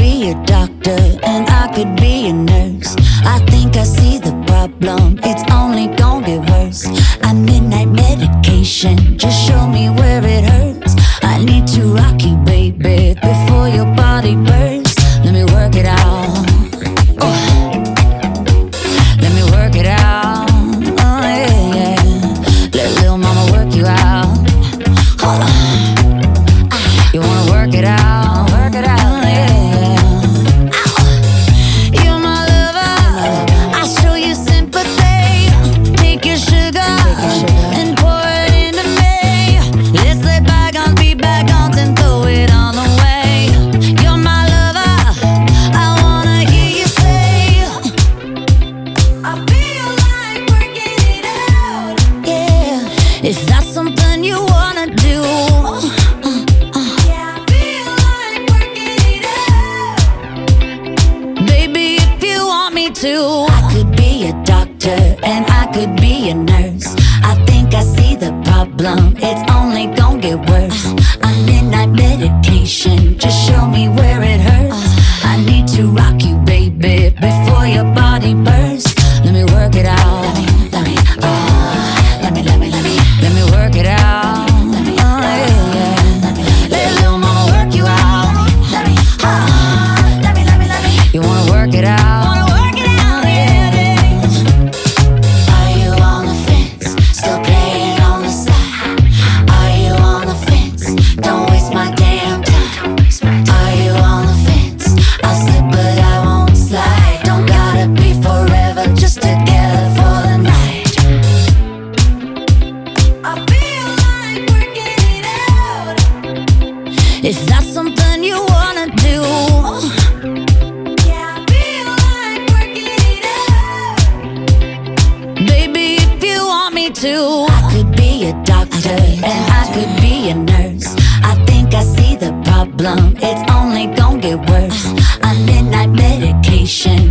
be a doctor and I could be a nurse. I think I see the problem, it's only gonna get worse. I midnight medication, just show me where it hurts. I need to rock you, baby, before your body bursts. Let me work it out. Let me work it out. Oh yeah, yeah. Let little mama work you out. Hold on. You wanna work it out? Work it out. Oh, yeah, yeah. Ow. You're my lover. I'll show you sympathy. Take your sugar and pour it into me. Let's let bygones be bygones and throw it on the way. You're my lover. I wanna hear you say, I feel like working it out. Yeah, is that something you wanna do? Yeah, I feel like working it out. Baby, if you want me to, I could be a doctor and I could be a nurse. I think I see the problem, it's only gonna get worse. I'm midnight medication, just show me where it hurts. I need to rock you, baby, before your body bursts. Let me work it out. Let me work it out. Oh, yeah, yeah. Let little mama work you out. You wanna work it out? Are you on the fence? Still playing on the side? Are you on the fence? Don't waste my damn time. Are you on the fence? I'll slip but I won't slide. Don't gotta be forever, just together for the night. I feel like working it out. Is that something you wanna do? Yeah, I feel like working it out. Baby, if you want me to, I could be a doctor and I could be a nurse. I think I see the problem, it's only gonna get worse. I'm midnight medication,